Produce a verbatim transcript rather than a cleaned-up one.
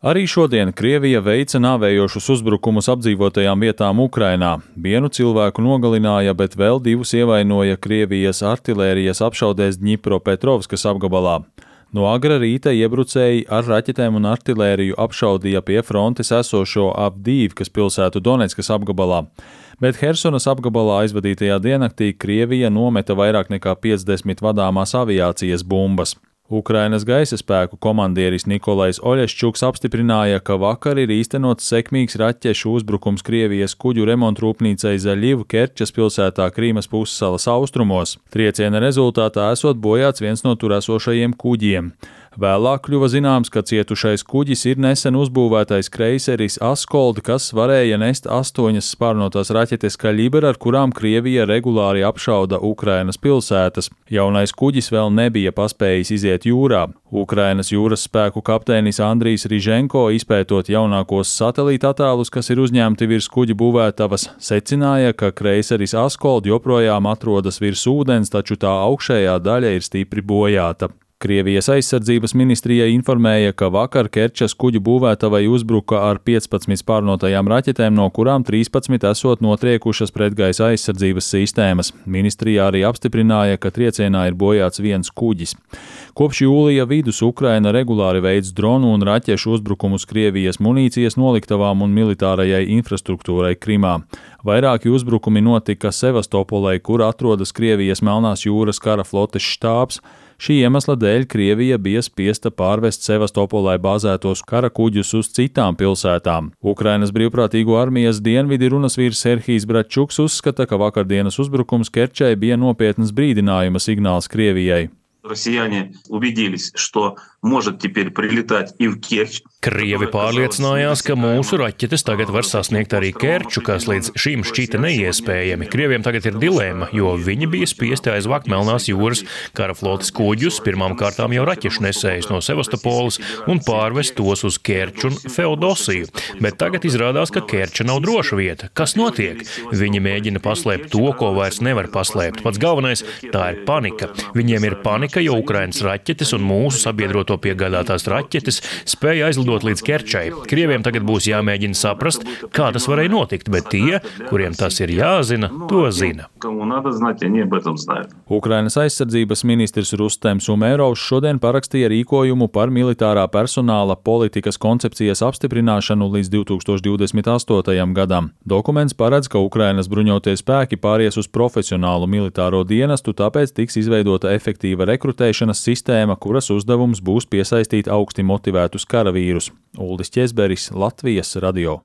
Arī šodien Krievija veica nāvējošus uzbrukumus apdzīvotajām vietām Ukrainā. Vienu cilvēku nogalināja, bet vēl divus ievainoja Krievijas artilērijas apšaudēs Dņipropetrovskas apgabalā. No agra rīta iebrucēji ar raķetēm un artilēriju apšaudīja pie frontes esošo Avdīvkas pilsētu Doneckas apgabalā. Bet Hersonas apgabalā aizvadītajā diennaktī Krievija nometa vairāk nekā piecdesmit vadāmās aviācijas bumbas. Ukrainas gaisa spēku komandieris Nikolais Oļeščuks apstiprināja, ka vakar ir īstenots sekmīgs raķešu uzbrukums Krievijas kuģu remontrūpnīcai Zaļivu Kerčas pilsētā Krīmas pussalas austrumos. Trieciena rezultātā esot bojāts viens no tur esošajiem kuģiem. Vēlāk kļuva zināms, ka cietušais kuģis ir nesen uzbūvētais kreiseris Askold, kas varēja nest astoņas spārnotās raķetes Kaļibra, ar kurām Krievija regulāri apšauda Ukrainas pilsētas. Jaunais kuģis vēl nebija paspējis iziet jūrā. Ukrainas jūras spēku kapteinis Andrijs Riženko, izpētot jaunākos satelīta attēlus, kas ir uzņemti virs kuģa būvētavas, secināja, ka kreiseris Askold joprojām atrodas virs ūdens, taču tā augšējā daļa ir stipri bojāta. Krievijas aizsardzības ministrija informēja, ka vakar Kerčas kuģu būvētavai uzbruka ar piecpadsmit spārnotajām raķetēm, no kurām trīspadsmit esot notriekušas pretgaisa aizsardzības sistēmas. Ministrija arī apstiprināja, ka triecienā ir bojāts viens kuģis. Kopš jūlija vidus Ukraina regulāri veids dronu un raķešu uzbrukumus Krievijas munīcijas noliktavām un militārajai infrastruktūrai Krimā. Vairāki uzbrukumi notika Sevastopolai, kur atrodas Krievijas Melnās jūras kara flotes štābs. Šī iemesla dēļ Krievija bija spiesta pārvest Sevastopolai bāzētos kara kuģus uz citām pilsētām. Ukrainas brīvprātīgo armijas dienvidi runasvīrs Serhijs Bračuks uzskata, ka vakardienas uzbrukums Kerčai bija nopietnas brīdinājuma signāls Krievijai. Россияне убедились, что может теперь прилетать и в Керчь. Krievi pārliecinājās, ka mūsu raķetes tagad var sasniegt arī Kerču, kas līdz šim šķita neiespējami. Krieviem tagad ir dilēma, jo viņi bija spiesti aizvākt Melnās jūras kara flotes kuģus, pirmām kārtām jau raķešu nesējus no Sevastopoles un pārvest tos uz Kerču un Feodosiju. Bet tagad izrādās, ka Kerča nav droša vieta. Kas notiek? Viņi mēģina paslēpt to, ko vairs nevar paslēpt. Pats galvenais – tā ir panika. Viņiem ir panika, jo Ukrainas raķetes un mūsu sabiedroto piegādātās raķetes spēja aizlidot līdz Kerčai. Krieviem tagad būs jāmēģina saprast, kā tas varēja notikt, bet tie, kuriem tas ir jāzina, to zina. Ukrainas aizsardzības ministrs Rustems Umērovs šodien parakstīja rīkojumu par militārā personāla politikas koncepcijas apstiprināšanu līdz divi tūkstoši divdesmit astotajam gadam. Dokuments paredz, ka Ukrainas bruņotie spēki pāries uz profesionālu militāro dienestu, tāpēc tiks izveidota efektīva rekrutēšanas sistēma, kuras uzdevums būs piesaistīt augsti motivētus karavīrus. Uldis Ķezberis, Latvijas radio.